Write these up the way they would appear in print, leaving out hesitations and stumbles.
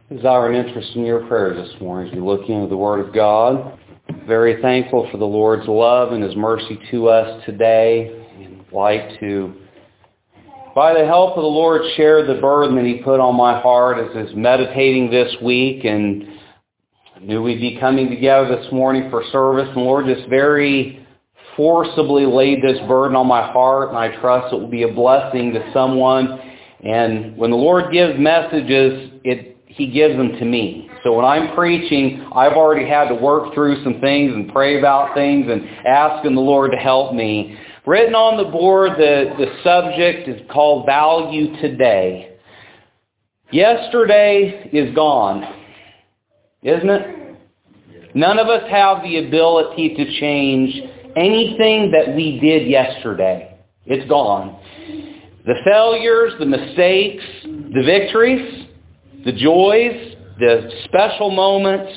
Desire and interest in your prayers this morning as we look into the Word of God. Very thankful for the Lord's love and His mercy to us today. And I'd like to, by the help of the Lord, share the burden that He put on my heart as I was meditating this week. And I knew we'd be coming together this morning for service. And the Lord just very forcibly laid this burden on my heart. And I trust it will be a blessing to someone. And when the Lord gives messages, He gives them to me. So when I'm preaching, I've already had to work through some things and pray about things and asking the Lord to help me. Written on the board, the subject is called Value Today. Yesterday is gone, isn't it? None of us have the ability to change anything that we did yesterday. It's gone. The failures, the mistakes, the victories, the joys, the special moments.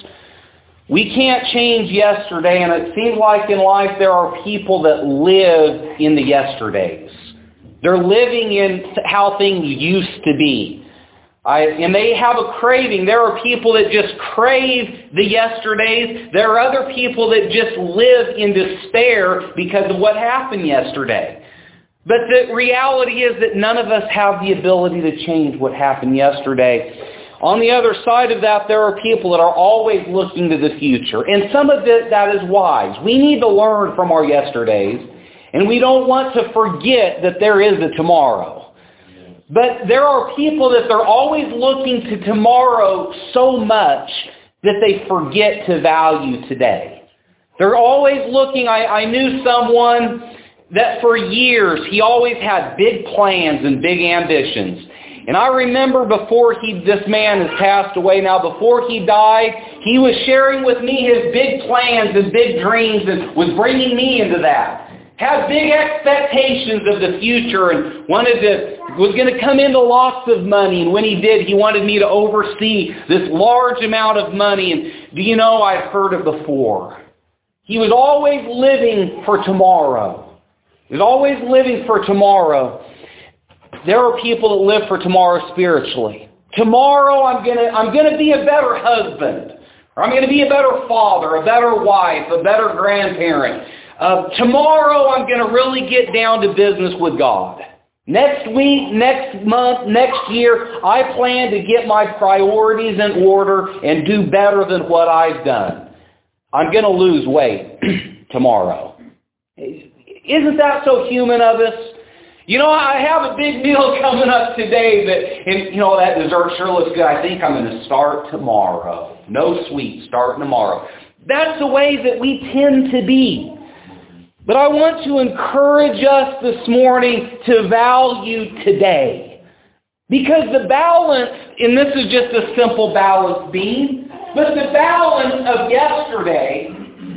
We can't change yesterday, and it seems like in life there are people that live in the yesterdays. They're living in how things used to be. And they have a craving. There are people that just crave the yesterdays. There are other people that just live in despair because of what happened yesterday. But the reality is that none of us have the ability to change what happened yesterday. On the other side of that, there are people that are always looking to the future. And some of that is wise. We need to learn from our yesterdays. And we don't want to forget that there is a tomorrow. But there are people that they're always looking to tomorrow so much that they forget to value today. They're always looking. I knew someone that for years, he always had big plans and big ambitions. And I remember before this man has passed away now, before he died, he was sharing with me his big plans and big dreams and was bringing me into that. Had big expectations of the future and was going to come into lots of money. And when he did, he wanted me to oversee this large amount of money. And do you know, I've heard it before. He was always living for tomorrow. He was always living for tomorrow. There are people that live for tomorrow spiritually. Tomorrow I'm going to be a better husband. Or I'm going to be a better father, a better wife, a better grandparent. Tomorrow I'm going to really get down to business with God. Next week, next month, next year, I plan to get my priorities in order and do better than what I've done. I'm going to lose weight tomorrow. Isn't that so human of us? You know, I have a big meal coming up today that dessert sure looks good. I think I'm going to start tomorrow. No sweets, starting tomorrow. That's the way that we tend to be. But I want to encourage us this morning to value today. Because the balance, and this is just a simple balance beam, but the balance of yesterday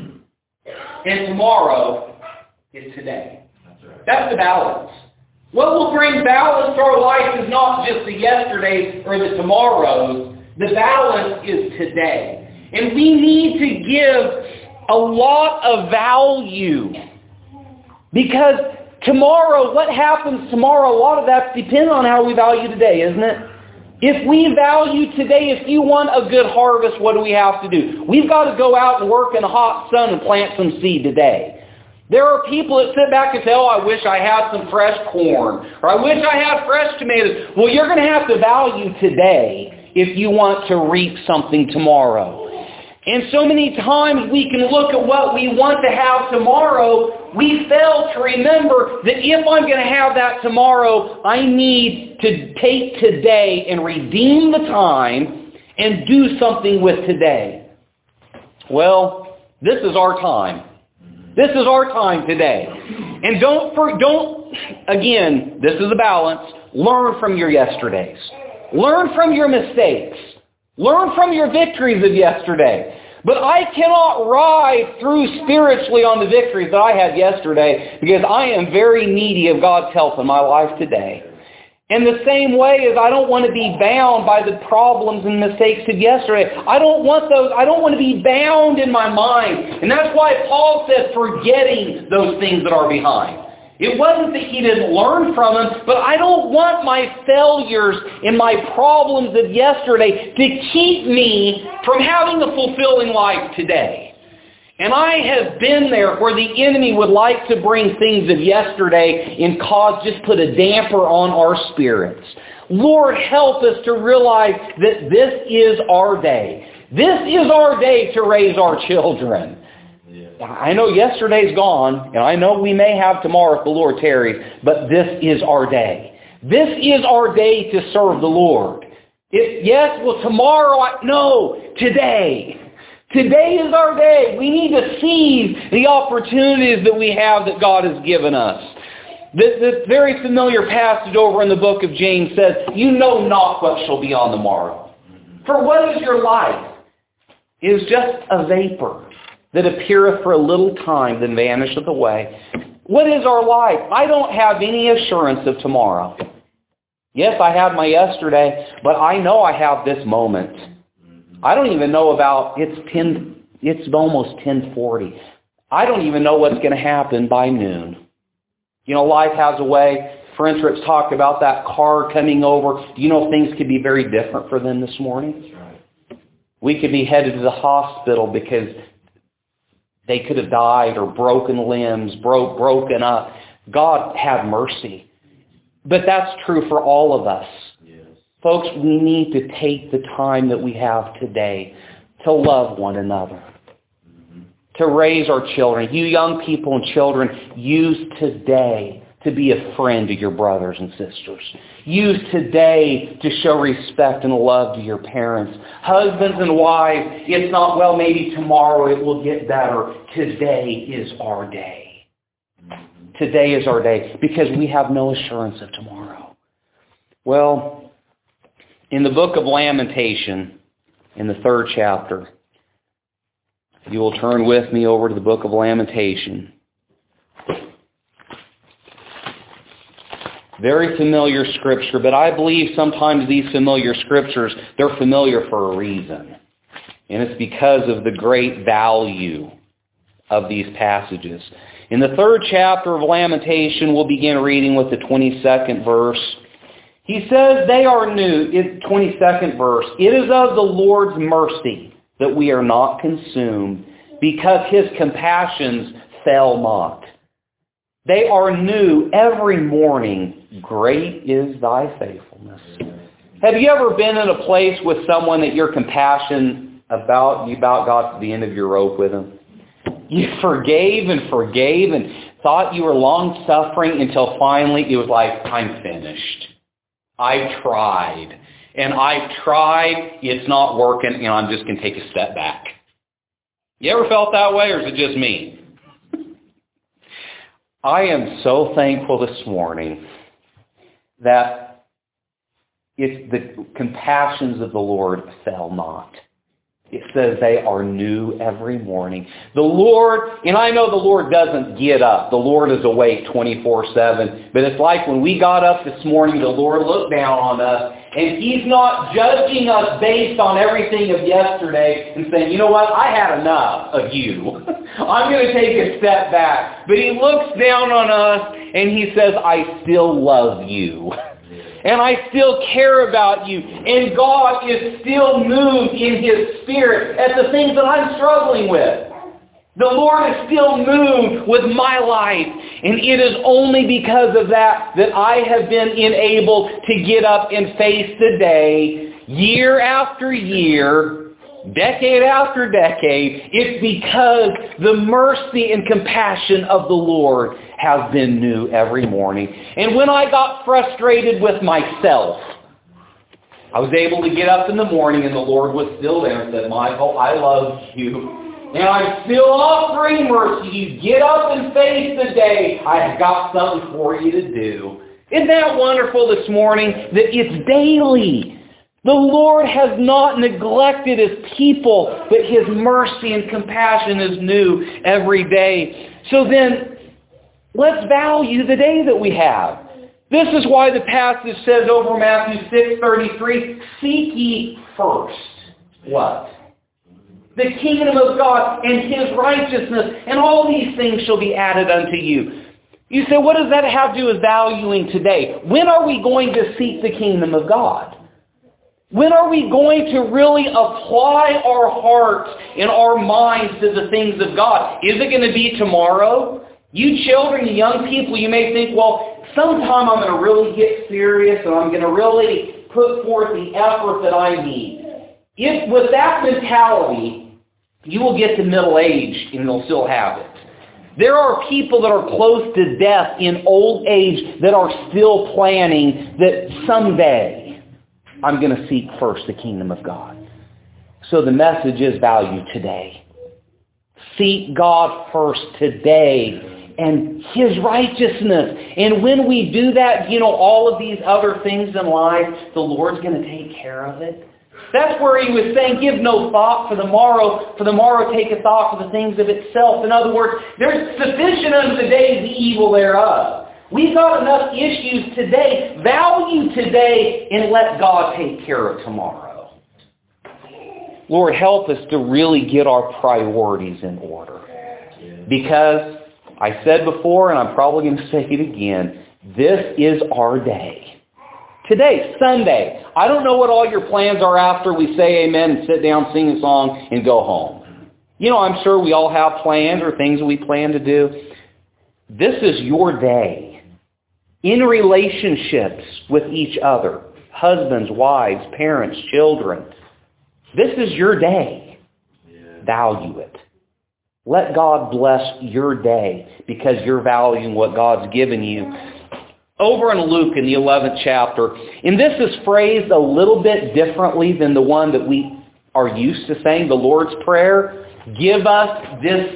and tomorrow is today. That's the balance. What will bring balance to our life is not just the yesterdays or the tomorrows. The balance is today. And we need to give a lot of value. Because tomorrow, what happens tomorrow, a lot of that depends on how we value today, isn't it? If we value today, if you want a good harvest, what do we have to do? We've got to go out and work in the hot sun and plant some seed today. There are people that sit back and say, oh, I wish I had some fresh corn, or I wish I had fresh tomatoes. Well, you're going to have to value today if you want to reap something tomorrow. And so many times we can look at what we want to have tomorrow. We fail to remember that if I'm going to have that tomorrow, I need to take today and redeem the time and do something with today. Well, this is our time. This is our time today. And again, this is a balance. Learn from your yesterdays. Learn from your mistakes. Learn from your victories of yesterday. But I cannot ride through spiritually on the victories that I had yesterday because I am very needy of God's help in my life today. In the same way as I don't want to be bound by the problems and mistakes of yesterday. I don't want those. I don't want to be bound in my mind. And that's why Paul said forgetting those things that are behind. It wasn't that he didn't learn from them, but I don't want my failures and my problems of yesterday to keep me from having a fulfilling life today. And I have been there where the enemy would like to bring things of yesterday and just put a damper on our spirits. Lord, help us to realize that this is our day. This is our day to raise our children. I know yesterday's gone, and I know we may have tomorrow if the Lord tarries, but this is our day. This is our day to serve the Lord. Tomorrow, no, today. Today is our day. We need to seize the opportunities that we have that God has given us. This very familiar passage over in the book of James says, you know not what shall be on the morrow. For what is your life? It is just a vapor that appeareth for a little time, then vanisheth away. What is our life? I don't have any assurance of tomorrow. Yes, I had my yesterday, but I know I have this moment. I don't even know about, it's almost 10:40. I don't even know what's going to happen by noon. You know, life has a way. Friend Tripp's talked about that car coming over. Do you know things could be very different for them this morning? We could be headed to the hospital because they could have died or broken limbs, broken up. God have mercy. But that's true for all of us. Yes. Folks, we need to take the time that we have today to love one another, to raise our children. You young people and children, use today to be a friend to your brothers and sisters. Use today to show respect and love to your parents. Husbands and wives, it's not, well, maybe tomorrow it will get better. Today is our day. Today is our day because we have no assurance of tomorrow. Well, in the book of Lamentation, in the 3rd chapter, you will turn with me over to the book of Lamentation. Very familiar scripture, but I believe sometimes these familiar scriptures, they're familiar for a reason. And it's because of the great value of these passages. In the 3rd chapter of Lamentation, we'll begin reading with the 22nd verse. He says, they are new, 22nd verse, it is of the Lord's mercy that we are not consumed, because his compassions fail not. They are new every morning. Great is thy faithfulness. Have you ever been in a place with someone that your compassion about got to the end of your rope with them? You forgave and thought you were long-suffering until finally it was like, I'm finished. I tried. And it's not working, and I'm just going to take a step back. You ever felt that way, or is it just me? I am so thankful this morning that it's the compassions of the Lord fail not. It says they are new every morning. The Lord, and I know the Lord doesn't get up. The Lord is awake 24/7. But it's like when we got up this morning, the Lord looked down on us, and He's not judging us based on everything of yesterday and saying, you know what, I had enough of you. I'm going to take a step back. But He looks down on us and He says, I still love you. And I still care about you. And God is still moved in His Spirit at the things that I'm struggling with. The Lord is still moved with my life. And it is only because of that I have been enabled to get up and face the day, year after year, decade after decade. It's because the mercy and compassion of the Lord has been new every morning. And when I got frustrated with myself, I was able to get up in the morning and the Lord was still there and said, Michael, I love you. And I'm still offering mercy. You get up and face the day. I've got something for you to do. Isn't that wonderful this morning that it's daily? The Lord has not neglected His people, but His mercy and compassion is new every day. So then, let's value the day that we have. This is why the passage says over Matthew 6:33, seek ye first. What? The kingdom of God and His righteousness, and all these things shall be added unto you. You say, what does that have to do with valuing today? When are we going to seek the kingdom of God? When are we going to really apply our hearts and our minds to the things of God? Is it going to be tomorrow? You children, you young people, you may think, well, sometime I'm going to really get serious and I'm going to really put forth the effort that I need. If with that mentality, you will get to middle age and you'll still have it. There are people that are close to death in old age that are still planning that someday I'm going to seek first the kingdom of God. So the message is value today. Seek God first today and His righteousness. And when we do that, all of these other things in life, the Lord's going to take care of it. That's where He was saying, give no thought for the morrow taketh thought for the things of itself. In other words, there's sufficient unto the day the evil thereof. We've got enough issues today. Value today and let God take care of tomorrow. Lord, help us to really get our priorities in order. Because I said before, and I'm probably going to say it again, this is our day. Today, Sunday. I don't know what all your plans are after we say amen and sit down, sing a song, and go home. I'm sure we all have plans or things we plan to do. This is your day. In relationships with each other, husbands, wives, parents, children. This is your day. Value it. Let God bless your day because you're valuing what God's given you. Over in Luke in the 11th chapter, and this is phrased a little bit differently than the one that we are used to saying, the Lord's Prayer. Give us this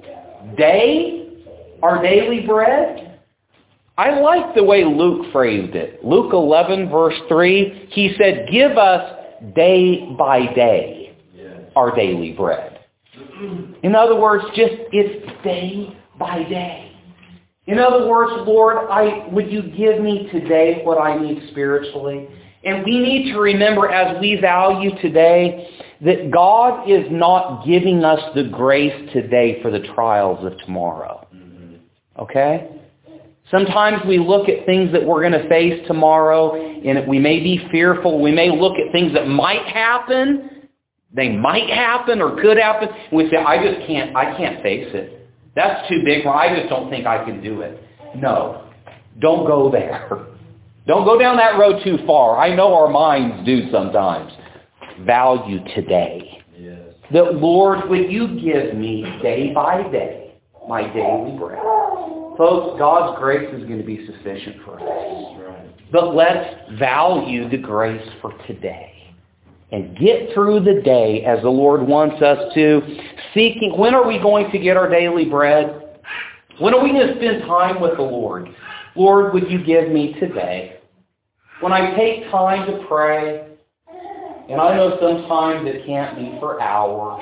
day our daily bread. I like the way Luke phrased it. Luke 11 verse 3, he said, give us day by day our daily bread. In other words, it's day by day. In other words, Lord, would you give me today what I need spiritually? And we need to remember as we value today that God is not giving us the grace today for the trials of tomorrow. Okay? Sometimes we look at things that we're going to face tomorrow and we may be fearful. We may look at things that might happen. They might happen or could happen. And we say, I can't face it. That's too big. I just don't think I can do it. No. Don't go there. Don't go down that road too far. I know our minds do sometimes. Value today. Yes. That, Lord, would you give me day by day my daily bread? Folks, God's grace is going to be sufficient for us. Right. But let's value the grace for today. And get through the day as the Lord wants us to. Seeking, when are we going to get our daily bread? When are we going to spend time with the Lord? Lord, would you give me today? When I take time to pray, and I know sometimes it can't be for hours,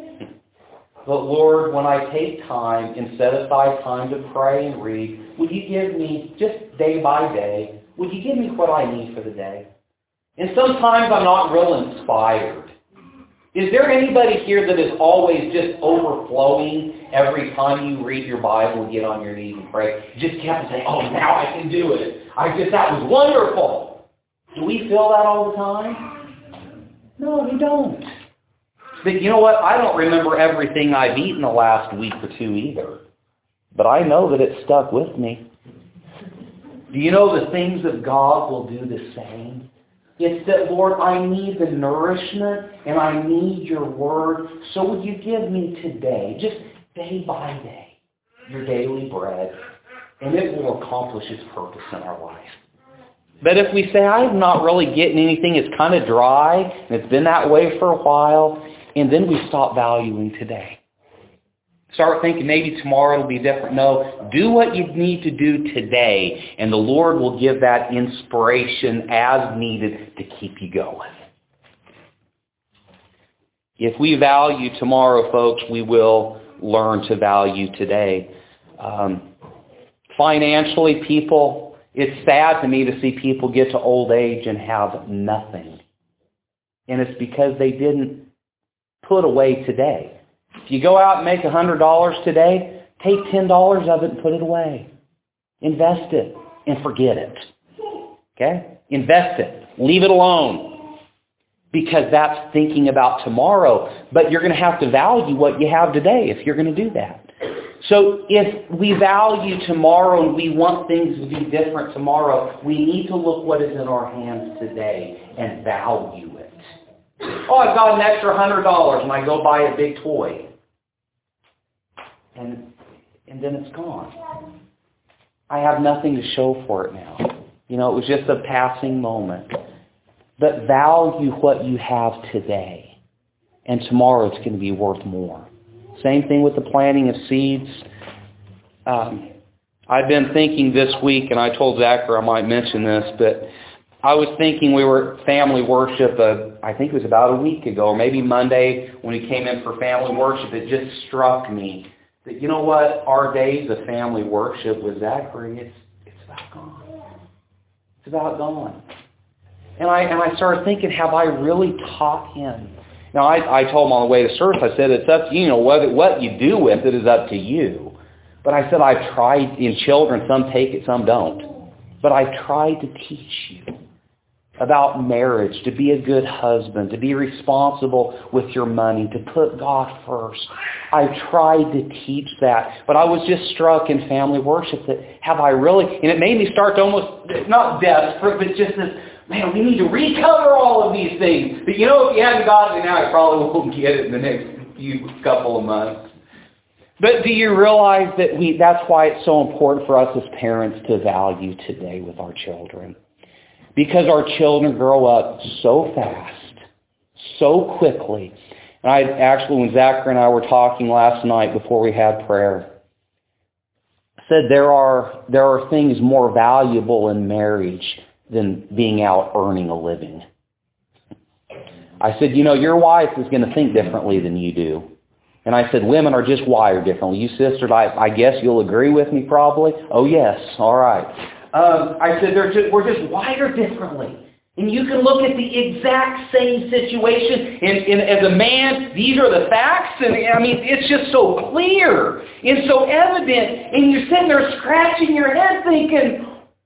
but Lord, when I take time and set aside time to pray and read, would you give me, just day by day, would you give me what I need for the day? And sometimes I'm not real inspired. Is there anybody here that is always just overflowing every time you read your Bible and get on your knees and pray? You just kept saying, oh, now I can do it. That was wonderful. Do we feel that all the time? No, we don't. But you know what? I don't remember everything I've eaten the last week or two either. But I know that it stuck with me. Do you know the things of God will do the same? It's that, Lord, I need the nourishment and I need your word. So would you give me today, just day by day, your daily bread, and it will accomplish its purpose in our life. But if we say, I'm not really getting anything, it's kind of dry, and it's been that way for a while, and then we stop valuing today. Start thinking maybe tomorrow it'll be different. No, do what you need to do today, and the Lord will give that inspiration as needed to keep you going. If we value tomorrow, folks, we will learn to value today. Financially, people, it's sad to me to see people get to old age and have nothing. And it's because they didn't put away today. If you go out and make $100 today, take $10 of it and put it away. Invest it and forget it. Okay? Invest it. Leave it alone. Because that's thinking about tomorrow. But you're going to have to value what you have today if you're going to do that. So if we value tomorrow and we want things to be different tomorrow, we need to look what is in our hands today and value it. Oh, I've got an extra $100 and I go buy a big toy. And then it's gone. I have nothing to show for it now. It was just a passing moment. But value what you have today. And tomorrow it's going to be worth more. Same thing with the planting of seeds. I've been thinking this week, and I told Zachary I might mention this, but I was thinking we were at family worship, I think it was about a week ago, or maybe Monday when we came in for family worship. It just struck me that, you know what, our days of family worship with Zachary, it's about gone. It's about gone. And I started thinking, have I really taught him? Now, I told him on the way to service, I said, it's up to you. What you do with it is up to you. But I said, I've tried in children. Some take it, some don't. But I tried to teach you about marriage, to be a good husband, to be responsible with your money, to put God first. I tried to teach that. But I was just struck in family worship that, have I really? And it made me start to almost, not desperate, but just this, man, we need to recover all of these things. But if you haven't got it now, you probably won't get it in the next couple of months. But do you realize that that's why it's so important for us as parents to value today with our children? Because our children grow up so fast, so quickly. And when Zachary and I were talking last night before we had prayer, I said there are things more valuable in marriage than being out earning a living. I said, your wife is going to think differently than you do. And I said, women are just wired differently. You sisters, I guess you'll agree with me probably. Oh, yes. All right. I said, we're just wired differently. And you can look at the exact same situation. And as a man, these are the facts. And it's just so clear and so evident. And you're sitting there scratching your head thinking,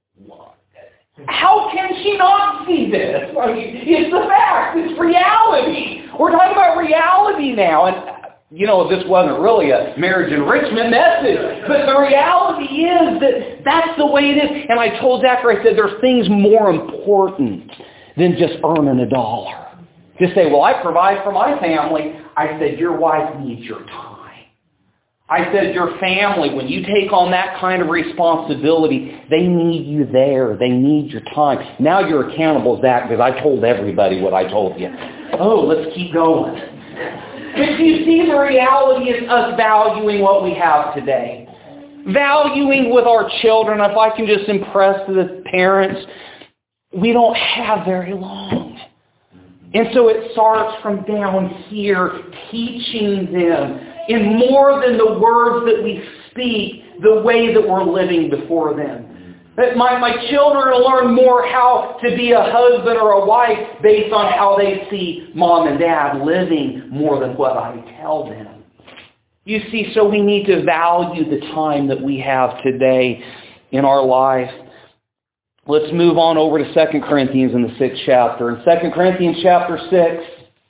how can she not see this? It's the fact. It's reality. We're talking about reality now. And, this wasn't really a marriage enrichment message. But the reality is that that's the way it is. And I told Zachary, I said, there's things more important than just earning $1. Just say, well, I provide for my family. I said, your wife needs your time. I said, your family, when you take on that kind of responsibility, they need you there. They need your time. Now you're accountable, Zach, because I told everybody what I told you. Oh, let's keep going. But you see, the reality is us valuing what we have today. Valuing with our children. If I can just impress the parents, we don't have very long. And so it starts from down here, teaching them in more than the words that we speak, the way that we're living before them. That my children will learn more how to be a husband or a wife based on how they see mom and dad living more than what I tell them. You see, so we need to value the time that we have today in our life. Let's move on over to 2 Corinthians in the 6th chapter. In 2 Corinthians chapter 6,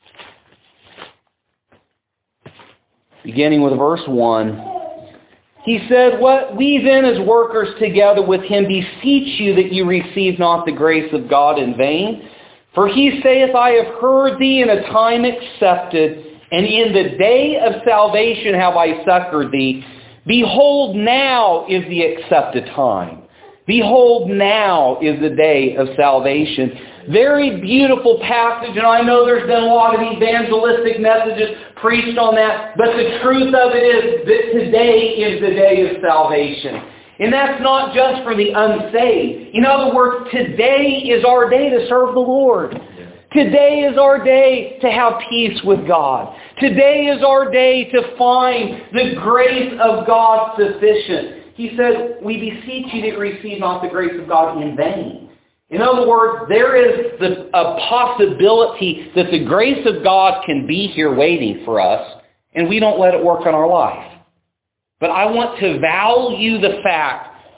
beginning with verse 1, he said, "What we then as workers together with him beseech you that you receive not the grace of God in vain. For he saith, I have heard thee in a time accepted, and in the day of salvation have I succored thee. Behold, now is the accepted time. Behold, now is the day of salvation." Very beautiful passage, and I know there's been a lot of evangelistic messages preached on that, but the truth of it is that today is the day of salvation. And that's not just for the unsaved. In other words, today is our day to serve the Lord. Today is our day to have peace with God. Today is our day to find the grace of God sufficient. He says, we beseech you that receive not the grace of God in vain. In other words, there is a possibility that the grace of God can be here waiting for us, and we don't let it work in our life. But I want to value the fact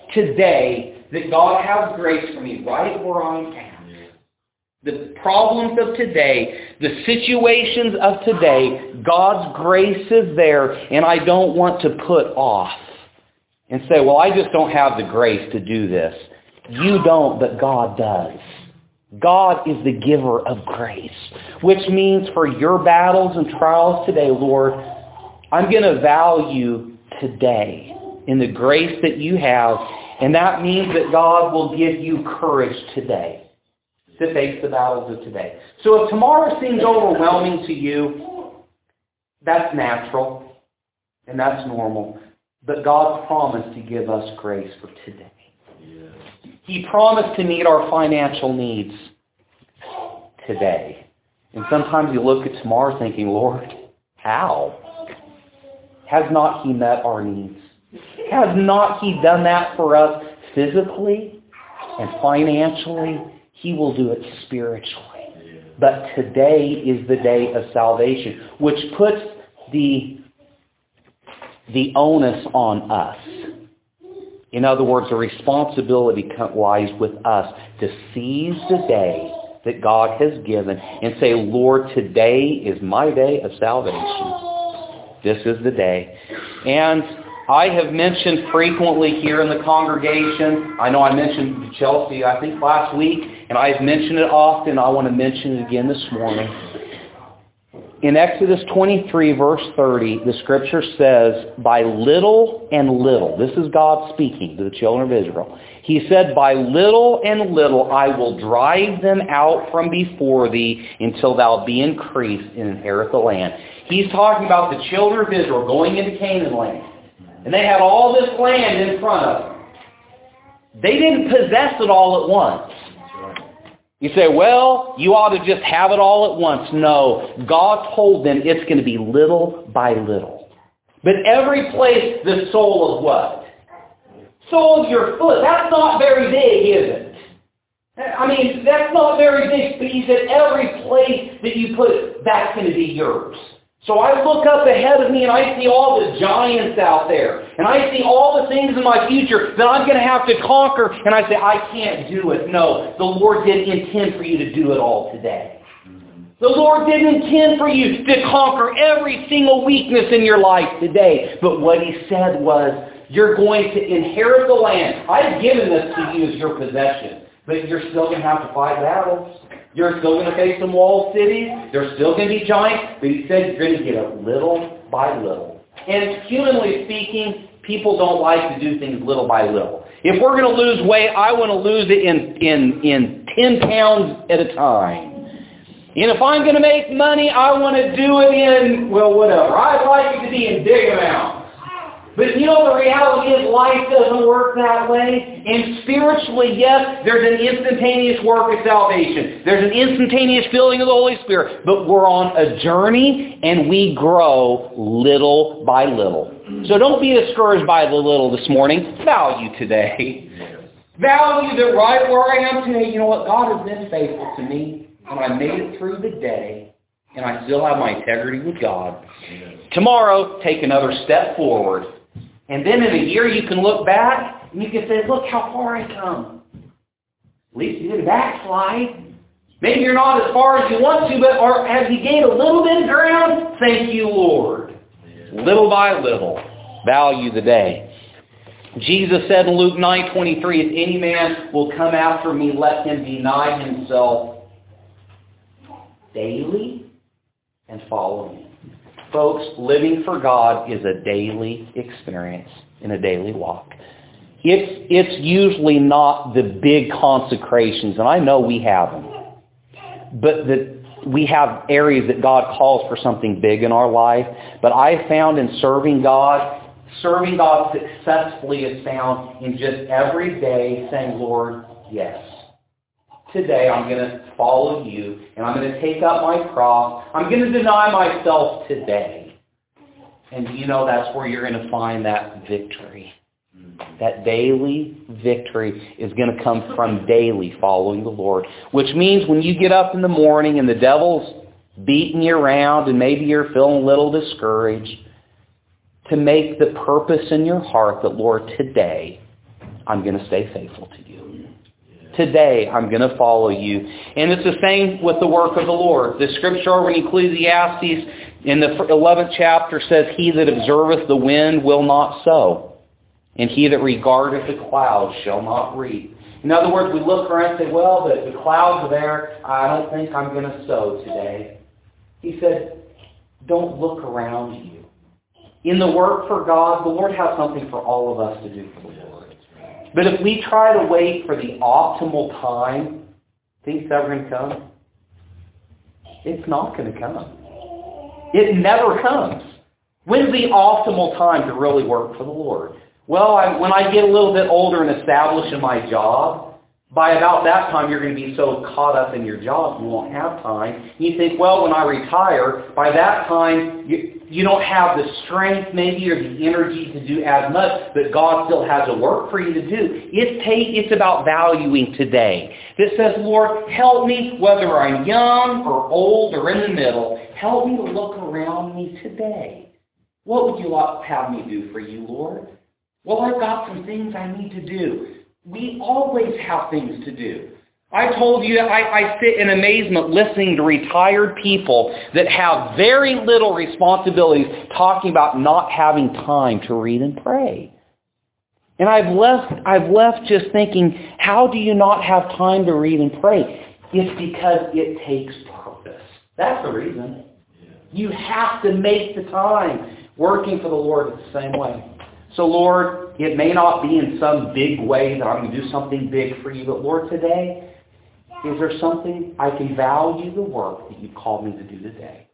today that God has grace for me right where I'm at. The problems of today, the situations of today, God's grace is there, and I don't want to put off and say, well, I just don't have the grace to do this. You don't, but God does. God is the giver of grace, which means for your battles and trials today, Lord, I'm going to value today in the grace that you have, and that means that God will give you courage today to face the battles of today. So if tomorrow seems overwhelming to you, that's natural and that's normal. But God promised to give us grace for today. He promised to meet our financial needs today. And sometimes you look at tomorrow thinking, Lord, how? Has not He met our needs? Has not He done that for us physically and financially? He will do it spiritually. But today is the day of salvation, which puts the onus on us. In other words, the responsibility lies with us to seize the day that God has given and say, Lord, today is my day of salvation. This is the day. And I have mentioned frequently here in the congregation, I know I mentioned to Chelsea, I think last week, and I've mentioned it often. I want to mention it again this morning. In Exodus 23, verse 30, the Scripture says, by little and little, this is God speaking to the children of Israel. He said, by little and little I will drive them out from before thee until thou be increased and inherit the land. He's talking about the children of Israel going into Canaan land. And they had all this land in front of them. They didn't possess it all at once. You say, well, you ought to just have it all at once. No, God told them it's going to be little by little. But every place the sole of what? Sole of your foot. That's not very big, is it? I mean, that's not very big. But he said every place that you put it, that's going to be yours. So I look up ahead of me and I see all the giants out there. And I see all the things in my future that I'm going to have to conquer. And I say, I can't do it. No, the Lord didn't intend for you to do it all today. The Lord didn't intend for you to conquer every single weakness in your life today. But what He said was, you're going to inherit the land. I've given this to you as your possession. But you're still going to have to fight battles. You're still going to face some walled cities. There's still going to be giants. But He said you're going to get it little by little. And humanly speaking, people don't like to do things little by little. If we're going to lose weight, I want to lose it in 10 pounds at a time. And if I'm going to make money, I want to do it in, well, whatever. I'd like it to be in big amounts. But you know, the reality is life doesn't work that way. And spiritually, yes, there's an instantaneous work of salvation. There's an instantaneous filling of the Holy Spirit. But we're on a journey and we grow little by little. So don't be discouraged by the little this morning. Value today. Value that right where I am today. You know what? God has been faithful to me. And I made it through the day. And I still have my integrity with God. Tomorrow, take another step forward. And then in a year you can look back and you can say, look how far I come. At least you didn't backslide. Maybe you're not as far as you want to, but or have you gained a little bit of ground? Thank you, Lord. Little by little, value the day. Jesus said in Luke 9:23, if any man will come after me, let him deny himself daily and follow me. Folks, living for God is a daily experience and a daily walk. It's usually not the big consecrations, and I know we have them. But we have areas that God calls for something big in our life. But I found in serving God successfully is found in just every day saying, Lord, yes. Today I'm going to follow you, and I'm going to take up my cross. I'm going to deny myself today. And you know that's where you're going to find that victory. That daily victory is going to come from daily following the Lord. Which means when you get up in the morning and the devil's beating you around and maybe you're feeling a little discouraged, to make the purpose in your heart that, Lord, today I'm going to stay faithful to you. Today, I'm going to follow you. And it's the same with the work of the Lord. The scripture over in Ecclesiastes in the 11th chapter says, He that observeth the wind will not sow, and he that regardeth the clouds shall not reap. In other words, we look around and say, well, the clouds are there. I don't think I'm going to sow today. He said, don't look around you. In the work for God, the Lord has something for all of us to do for the Lord. But if we try to wait for the optimal time, think it's ever going to come? It's not going to come. It never comes. When's the optimal time to really work for the Lord? Well, when I get a little bit older and established in my job, by about that time you're going to be so caught up in your job you won't have time. You think, well, when I retire, by that time you don't have the strength maybe or the energy to do as much, but God still has a work for you to do. It's about valuing today. That says, Lord, help me, whether I'm young or old or in the middle, help me to look around me today. What would you have me do for you, Lord? Well, I've got some things I need to do. We always have things to do. I told you I sit in amazement listening to retired people that have very little responsibilities talking about not having time to read and pray. And I've left just thinking, how do you not have time to read and pray? It's because it takes purpose. That's the reason. You have to make the time. Working for the Lord is the same way. So, Lord, it may not be in some big way that I'm going to do something big for you, but Lord, today, is there something I can value the work that you've called me to do today?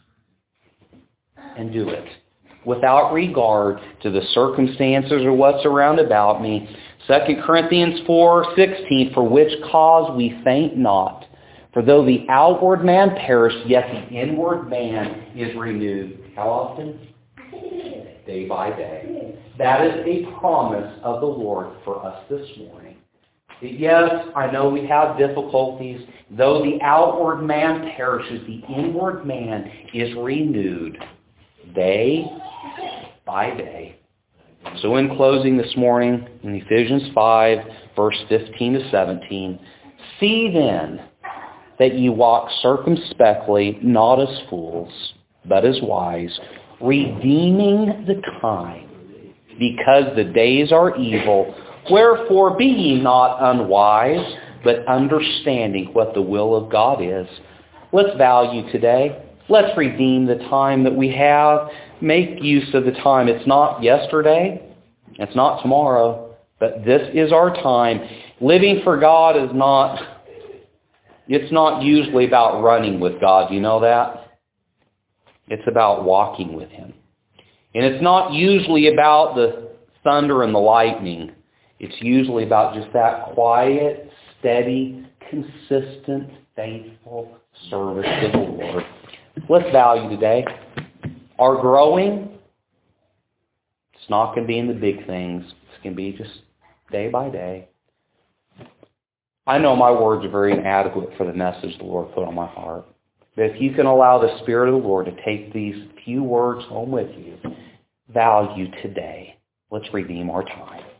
And do it. Without regard to the circumstances or what's around about me. 2 Corinthians 4:16, for which cause we faint not. For though the outward man perish, yet the inward man is renewed. How often? Day by day. That is a promise of the Lord for us this morning. Yes, I know we have difficulties. Though the outward man perishes, the inward man is renewed day by day. So in closing this morning, in Ephesians 5, verse 15 to 17, see then that ye walk circumspectly, not as fools, but as wise, redeeming the time, because the days are evil. Wherefore be ye not unwise, but understanding what the will of God is. Let's value today. Let's redeem the time that we have. Make use of the time. It's not yesterday. It's not tomorrow. But this is our time. Living for God is not, it's not usually about running with God. You know that? It's about walking with Him. And it's not usually about the thunder and the lightning. It's usually about just that quiet, steady, consistent, faithful service to the Lord. Let's value today. Our growing, it's not going to be in the big things. It's going to be just day by day. I know my words are very inadequate for the message the Lord put on my heart. But if you can allow the Spirit of the Lord to take these few words home with you, value today. Let's redeem our time.